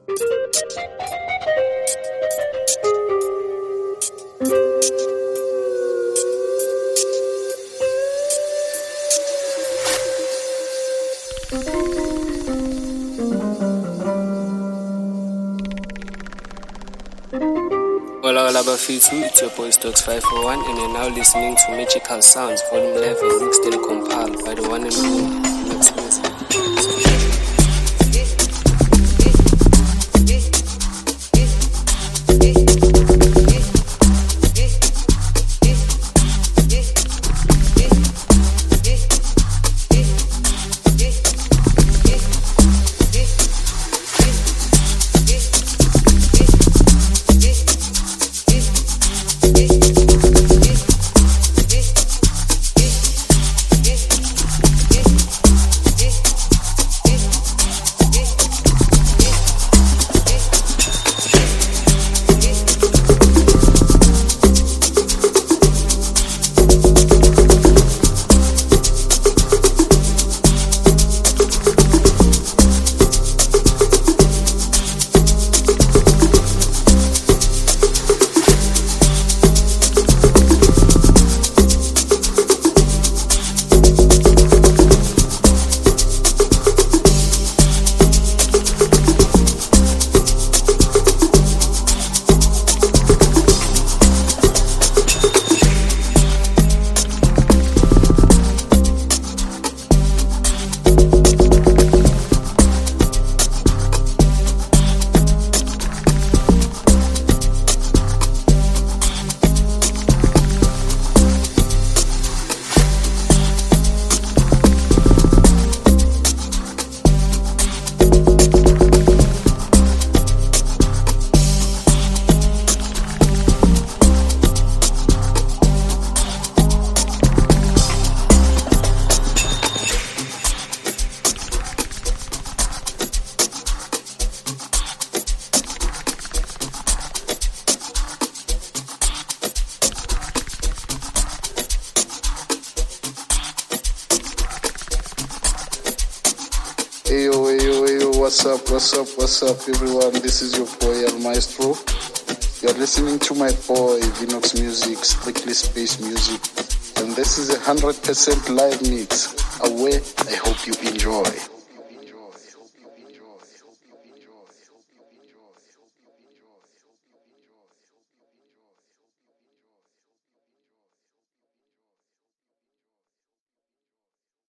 Hola Bafethu, it's your boy Stocks 501 and you're now listening to Magical Sounds Volume 11 mixed and compiled by the one and only Vinox Music. What's up, everyone? This is your boy El Maestro. You're listening to my boy Vinox Music, Strictly Space Music, and this is 100% live mix. Away, I hope you enjoy.